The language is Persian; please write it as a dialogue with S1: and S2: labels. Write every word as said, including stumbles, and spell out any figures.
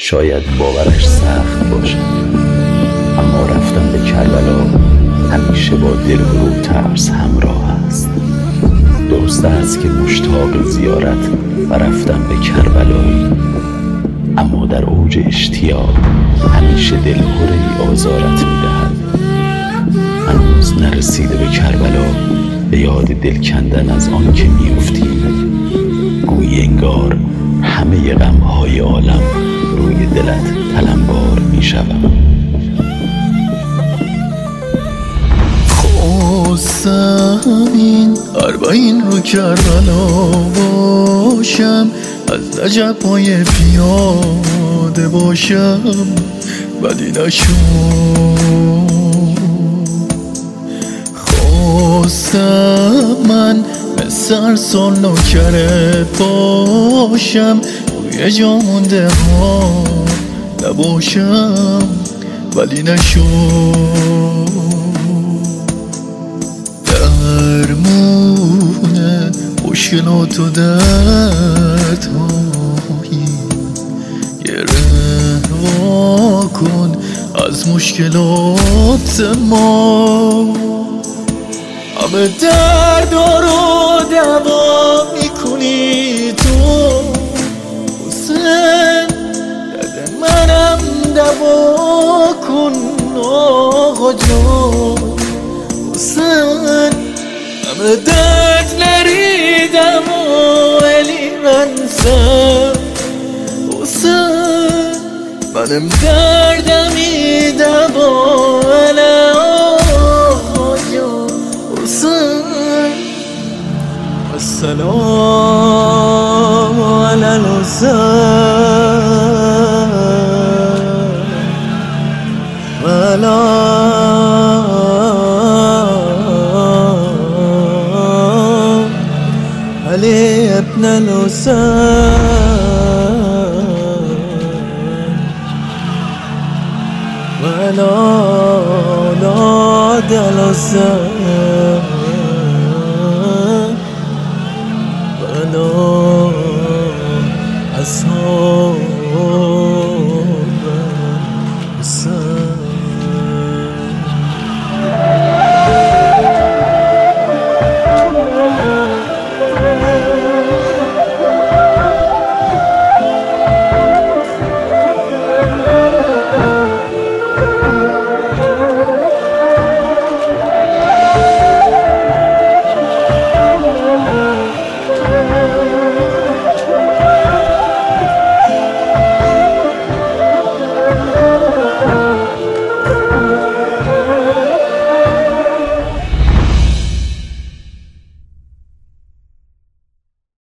S1: شاید باورش سخت باشد، اما رفتن به کربلا همیشه با دل و ترس همراه است. درست است که مشتاق زیارت و رفتن به کربلایی، اما در اوج اشتیاق همیشه دلهره‌ای آزارت می‌دهد. هنوز نرسیده به کربلا به یاد دل کندن از آن که می‌افتی، گویی انگار همه غم‌های عالم روی دلت تلمبار می‌شود.
S2: خواستم این اربعین رو کربلا باشم، از نجف‌های پیاده باشم، ولی نشد. خواستم من مثل سال نوکرت باشم، روی جا مونده ها نباشم، ولی نشد. درمونه مشکلات و دردهایی گره وا کن از مشکلات ما. همه دردا رو دوا میکنی تو حسین، درد منم دوا کن آقا جان حسین. همه درد نریدم و ولی من سر حسین، منم دردمی دوا ولی آقا جان حسین. السلام علی الحسین ولا علي ابن الحسين ولا اولاد الحسين.